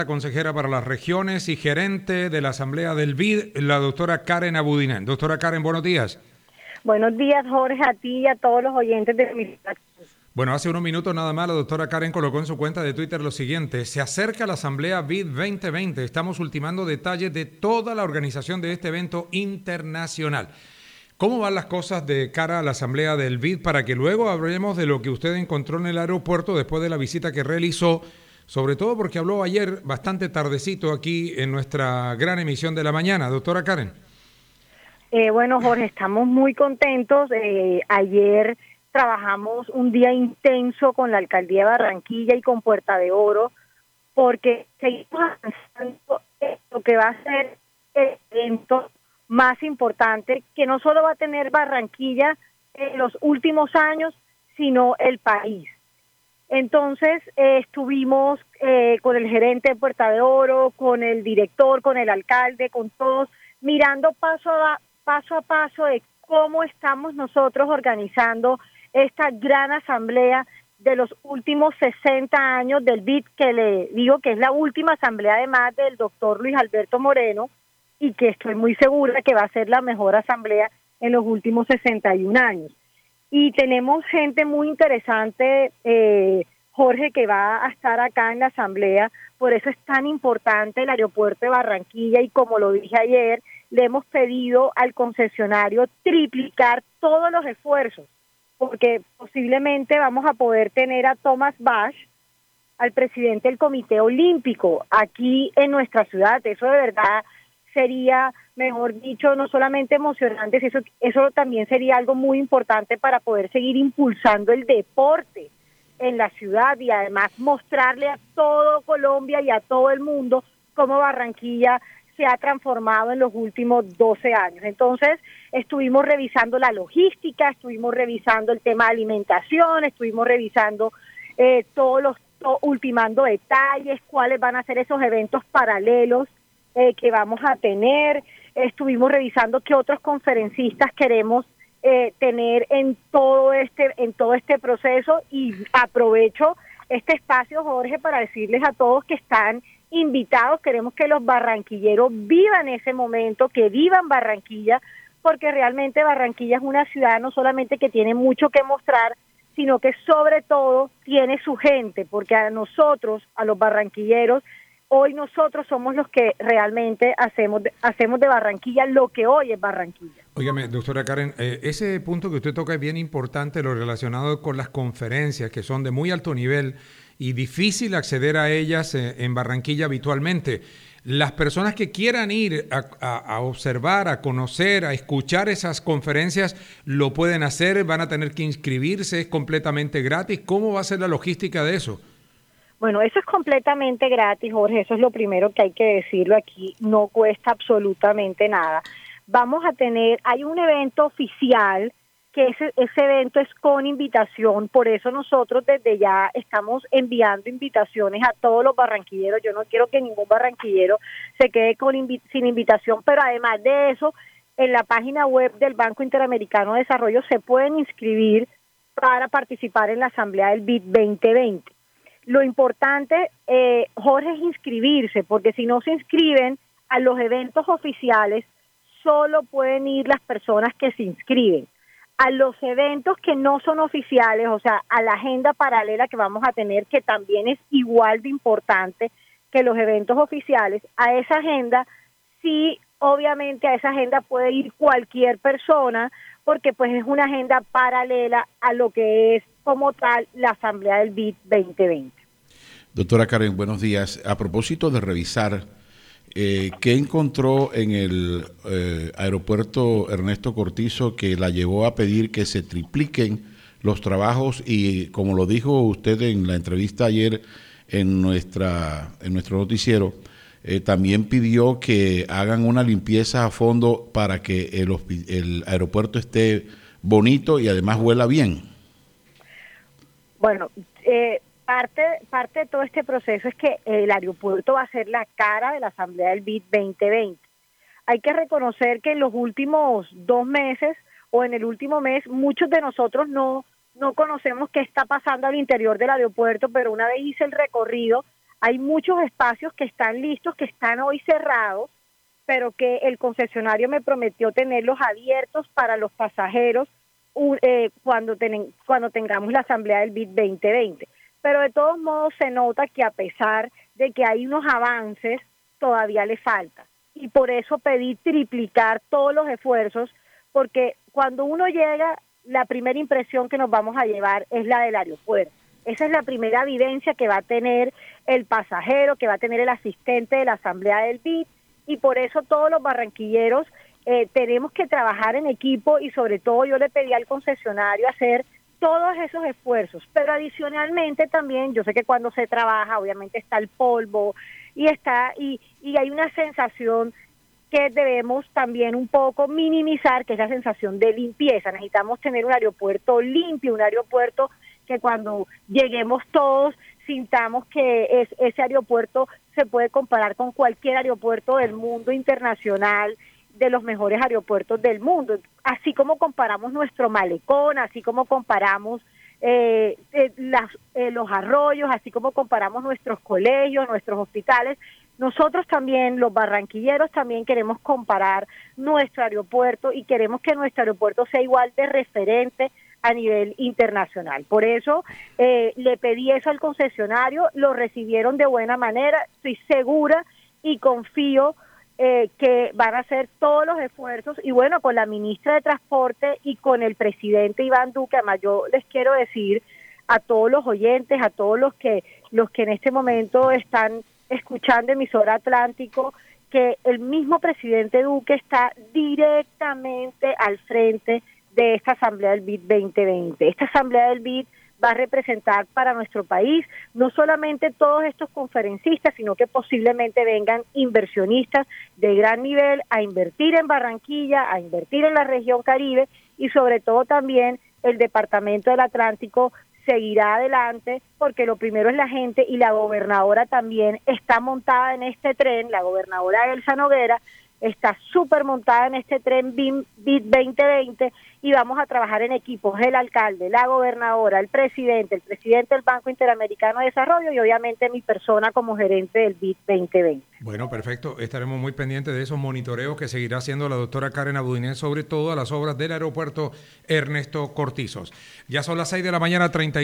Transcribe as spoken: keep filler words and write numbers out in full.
consejera para las regiones y gerente de la Asamblea del B I D, la doctora Karen Abudinen. Doctora Karen, buenos días. Buenos días, Jorge, a ti y a todos los oyentes de mi... Bueno, hace unos minutos nada más la doctora Karen colocó en su cuenta de Twitter lo siguiente: se acerca la Asamblea B I D veinte veinte, estamos ultimando detalles de toda la organización de este evento internacional. ¿Cómo van las cosas de cara a la Asamblea del B I D para que luego hablemos de lo que usted encontró en el aeropuerto después de la visita que realizó? Sobre todo porque habló ayer bastante tardecito aquí en nuestra gran emisión de la mañana. Doctora Karen. Eh, bueno, Jorge, estamos muy contentos. Eh, ayer trabajamos un día intenso con la Alcaldía de Barranquilla y con Puerta de Oro, porque seguimos avanzando en lo que va a ser el evento más importante, que no solo va a tener Barranquilla en los últimos años, sino el país. Entonces eh, estuvimos eh, con el gerente de Puerta de Oro, con el director, con el alcalde, con todos, mirando paso a paso a paso de cómo estamos nosotros organizando esta gran asamblea de los últimos sesenta años del B I D, que le digo que es la última asamblea además del doctor Luis Alberto Moreno, y que estoy muy segura que va a ser la mejor asamblea en los últimos sesenta y un años. Y tenemos gente muy interesante, eh, Jorge, que va a estar acá en la asamblea. Por eso es tan importante el aeropuerto de Barranquilla, y como lo dije ayer, le hemos pedido al concesionario triplicar todos los esfuerzos, porque posiblemente vamos a poder tener a Thomas Bach, al presidente del Comité Olímpico, aquí en nuestra ciudad. Eso de verdad sería, mejor dicho, no solamente emocionante, eso, eso también sería algo muy importante para poder seguir impulsando el deporte en la ciudad y además mostrarle a todo Colombia y a todo el mundo cómo Barranquilla se ha transformado en los últimos doce años. Entonces, estuvimos revisando la logística, estuvimos revisando el tema de alimentación, estuvimos revisando eh, todos los, to, ultimando detalles, cuáles van a ser esos eventos paralelos Eh, que vamos a tener. Estuvimos revisando qué otros conferencistas queremos eh, tener en todo este en todo este proceso, y aprovecho este espacio, Jorge, para decirles a todos que están invitados. Queremos que los barranquilleros vivan ese momento, que vivan Barranquilla, porque realmente Barranquilla es una ciudad no solamente que tiene mucho que mostrar, sino que sobre todo tiene su gente, porque a nosotros, a los barranquilleros, hoy nosotros somos los que realmente hacemos de, hacemos de Barranquilla lo que hoy es Barranquilla. Óigame, doctora Karen, eh, ese punto que usted toca es bien importante, lo relacionado con las conferencias, que son de muy alto nivel y difícil acceder a ellas eh, en Barranquilla habitualmente. Las personas que quieran ir a, a, a observar, a conocer, a escuchar esas conferencias, lo pueden hacer, van a tener que inscribirse, es completamente gratis. ¿Cómo va a ser la logística de eso? Bueno, eso es completamente gratis, Jorge, eso es lo primero que hay que decirlo aquí, no cuesta absolutamente nada. Vamos a tener, hay un evento oficial, que ese, ese evento es con invitación, por eso nosotros desde ya estamos enviando invitaciones a todos los barranquilleros. Yo no quiero que ningún barranquillero se quede con invi- sin invitación, pero además de eso, en la página web del Banco Interamericano de Desarrollo se pueden inscribir para participar en la Asamblea del B I D veinte veinte. Lo importante, eh, Jorge, es inscribirse, porque si no se inscriben a los eventos oficiales, solo pueden ir las personas que se inscriben. A los eventos que no son oficiales, o sea, a la agenda paralela que vamos a tener, que también es igual de importante que los eventos oficiales, a esa agenda, sí, obviamente a esa agenda puede ir cualquier persona, porque pues es una agenda paralela a lo que es como tal la Asamblea del B I D veinte veinte. Doctora Karen, buenos días. A propósito de revisar, eh, ¿qué encontró en el eh, aeropuerto Ernesto Cortizo que la llevó a pedir que se tripliquen los trabajos? Y como lo dijo usted en la entrevista ayer en nuestra en nuestro noticiero, eh, también pidió que hagan una limpieza a fondo para que el, el aeropuerto esté bonito y además huela bien. Bueno, eh, parte, parte de todo este proceso es que el aeropuerto va a ser la cara de la Asamblea del B I D veinte veinte. Hay que reconocer que en los últimos dos meses o en el último mes, muchos de nosotros no, no conocemos qué está pasando al interior del aeropuerto, pero una vez hice el recorrido, Hay muchos espacios que están listos, que están hoy cerrados, pero que el concesionario me prometió tenerlos abiertos para los pasajeros uh, eh, cuando, ten, cuando tengamos la asamblea del B I D veinte veinte. Pero de todos modos se nota que a pesar de que hay unos avances, todavía le falta. Y por eso pedí triplicar todos los esfuerzos, porque cuando uno llega, la primera impresión que nos vamos a llevar es la del aeropuerto. Esa es la primera evidencia que va a tener el pasajero, que va a tener el asistente de la asamblea del B I D, y por eso todos los barranquilleros eh, tenemos que trabajar en equipo, y sobre todo yo le pedí al concesionario hacer todos esos esfuerzos, pero adicionalmente también, yo sé que cuando se trabaja, obviamente está el polvo, y está y, y hay una sensación que debemos también un poco minimizar, que es la sensación de limpieza. Necesitamos tener un aeropuerto limpio, un aeropuerto que cuando lleguemos todos sintamos que es, ese aeropuerto se puede comparar con cualquier aeropuerto del mundo internacional, de los mejores aeropuertos del mundo, así como comparamos nuestro malecón, así como comparamos eh, eh, las, eh, los arroyos, así como comparamos nuestros colegios, nuestros hospitales. Nosotros también, los barranquilleros, también queremos comparar nuestro aeropuerto y queremos que nuestro aeropuerto sea igual de referente a nivel internacional. Por eso eh, le pedí eso al concesionario, lo recibieron de buena manera, estoy segura y confío eh, que van a hacer todos los esfuerzos, y bueno, con la ministra de Transporte y con el presidente Iván Duque. Además, yo les quiero decir a todos los oyentes, a todos los que, los que en este momento están escuchando Emisora Atlántico, que el mismo presidente Duque está directamente al frente de esta asamblea del B I D veinte veinte. Esta asamblea del B I D va a representar para nuestro país no solamente todos estos conferencistas, sino que posiblemente vengan inversionistas de gran nivel a invertir en Barranquilla, a invertir en la región Caribe, y sobre todo también el Departamento del Atlántico seguirá adelante, porque lo primero es la gente, y la gobernadora también está montada en este tren. La gobernadora Elsa Noguera está súper montada en este tren B I D veinte veinte, y vamos a trabajar en equipos, el alcalde, la gobernadora, el presidente, el presidente del Banco Interamericano de Desarrollo, y obviamente mi persona como gerente del B I D veinte veinte. Bueno, perfecto. Estaremos muy pendientes de esos monitoreos que seguirá haciendo la doctora Karen Abudinen sobre todas las obras del aeropuerto Ernesto Cortizos. Ya son las seis de la mañana, treinta y